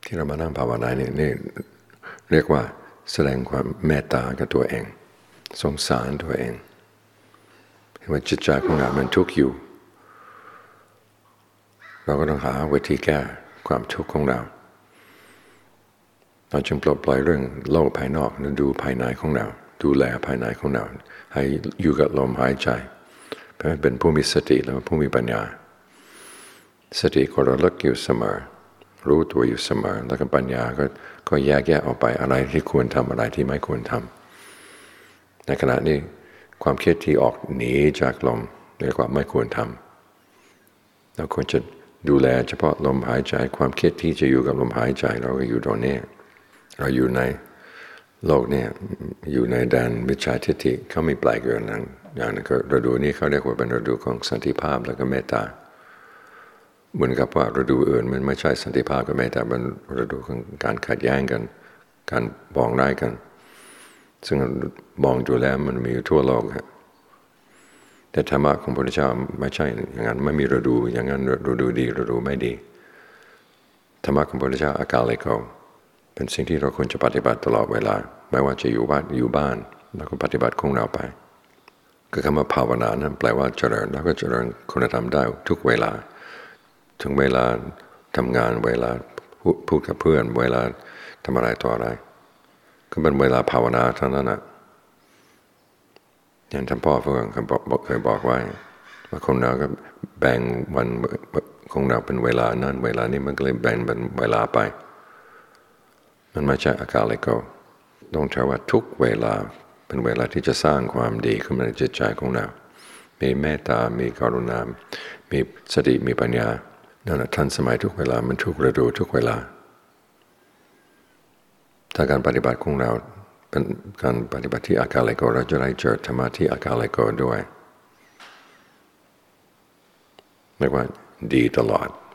ที่เรามานั่งภาวนานี่เรียกว่าแสดงความเมตตากับตัวเองสงสารตัวเองเห็นว่าจิตใจของเรามันทุกข์อยู่เราก็ต้องหาวิธีแก้ความทุกข์ของเราจึงปลดปล่อยเรื่องโลกภายนอกแล้วดูภายในของเราดูแลภายในของเราให้อยู่กับลมหายใจเพื่อเป็นผู้มีสติและผู้มีปัญญาสติก็ระลึกอยู่เสมอรู้ตัวอยู่เสมอแล้วก็ปัญญาก็แยกออกไปอะไรที่ควรทำอะไรที่ไม่ควรทำในขณะนี้ความคิดที่ออกหนีจากลมเรียกว่าไม่ควรทำเราควรจะดูแลเฉพาะลมหายใจความคิดที่จะอยู่กับลมหายใจเราก็อยู่ตรงนี้เราอยู่ในโลกเนี่ยอยู่ในแดนมิจฉาทิฏฐิเขาไม่แปลกอย่างนั้นก็ฤดูนี้เขาเรียกว่าเป็นฤดูของสันติภาพแล้วก็เมตตาเหมือนกับว่าฤดูอื่นมันไม่ใช่สันติภาพกับเมตตาเป็นฤดูของการขัดแย้งกันการปองร้ายกันซึ่งมองดูแล้วมันมีทั่วโลกครับแต่ธรรมะของพระพุทธเจ้าไม่ใช่อย่างนั้นไม่มีฤดูอย่างนั้นฤดูดีฤดูไม่ดีธรรมะของพระพุทธเจ้าอากาลิโกเป็นสิ่งที่เราควรจะปฏิบัติตลอดเวลาไม่ว่าจะอยู่บ้านแล้วก็ปฏิบัติของเราไปคือคำว่าภาวนานั้นแปลว่าเจริญแล้วก็เจริญคุณธรรมได้ทุกเวลาถึงเวลาทำงานเวลาพูดกับเพื่อนเวลาทำอะไรต่ออะไรก็เป็นเวลาภาวนาเท่านั้นนะอย่างท่านพ่อเพื่อนเคยบอกไว้ว่าคนเราก็แบ่งวันของเราเป็นเวลานั้นเวลานี้มันก็เลยแบ่งเป็นเวลาไปมันไม่ใช่อากาลิโกต้องใช้ว่าทุกเวลาเป็นเวลาที่จะสร้างความดีขึ้นมาในจิตใจของเรามีเมตตามีกรุณามีสติมีปัญญานั่นแหละทันสมัยทุกเวลามันทุกฤดูทุกเวลาถ้าการปฏิบัติของเราเป็นการปฏิบัติที่อากาลิโกเราจะได้เจอธรรมะที่อากาลิโกด้วยเรียกว่าดีตลอด